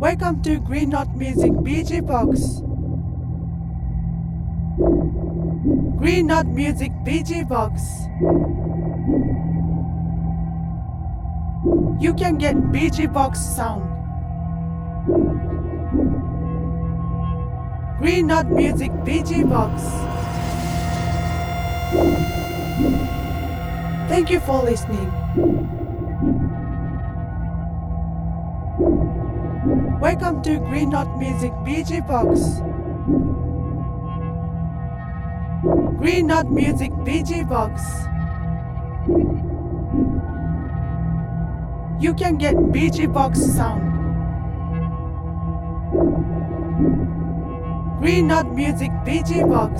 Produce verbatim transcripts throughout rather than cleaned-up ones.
Welcome to Green Knot Music B G Box. Green Knot Music B G Box. You can get B G Box sound. Green Knot Music B G Box. Thank you for listening. Welcome to Green Knot Music B G Box. Green Knot Music B G Box. You can get B G Box sound. Green Knot Music B G Box.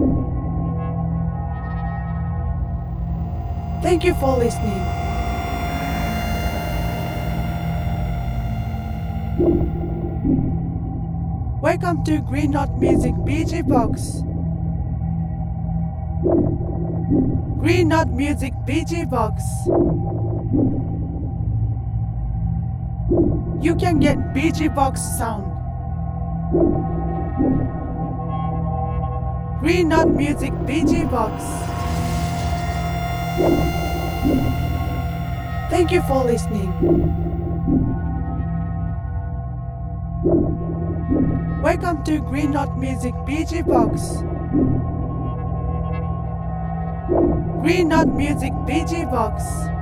Thank you for listening. Welcome to Green Knot Music B G Box. Green Knot Music B G Box. You can get B G Box sound. Green Knot Music B G Box. Thank you for listening. Welcome to Green Knot Music B G Box. Green Knot Music B G Box.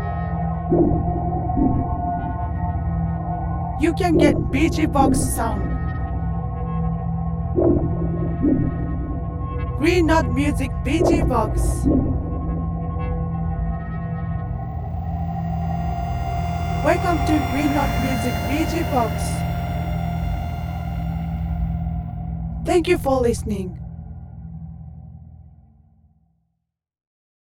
You can get B G Box sound. Green Knot Music B G Box. Welcome to Green Knot Music B G Box. Thank you for listening.